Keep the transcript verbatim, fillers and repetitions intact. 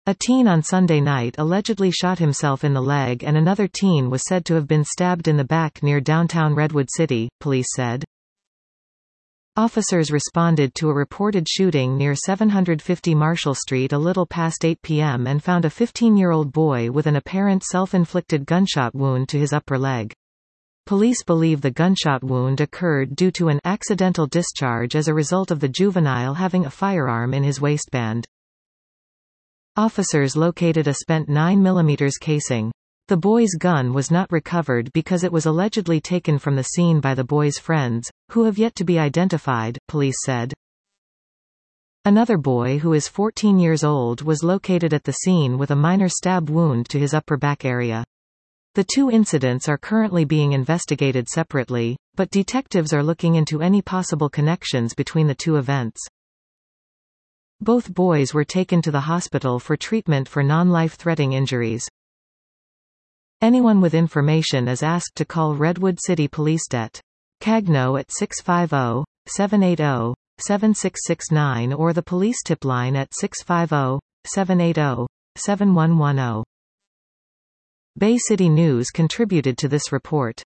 A teen on Sunday night allegedly shot himself in the leg and another teen was said to have been stabbed in the back near downtown Redwood City, police said. Officers responded to a reported shooting near seven fifty Marshall Street a little past eight p m and found a fifteen-year-old boy with an apparent self-inflicted gunshot wound to his upper leg. Police believe the gunshot wound occurred due to an accidental discharge as a result of the juvenile having a firearm in his waistband. Officers located a spent nine millimeter casing. The boy's gun was not recovered because it was allegedly taken from the scene by the boy's friends, who have yet to be identified, police said. Another boy who is fourteen years old was located at the scene with a minor stab wound to his upper back area. The two incidents are currently being investigated separately, but detectives are looking into any possible connections between the two events. Both boys were taken to the hospital for treatment for non-life-threatening injuries. Anyone with information is asked to call Redwood City Police Det. Cagno at six five zero, seven eight zero, seven six six nine or the police tip line at six five zero, seven eight zero, seven one one zero. Bay City News contributed to this report.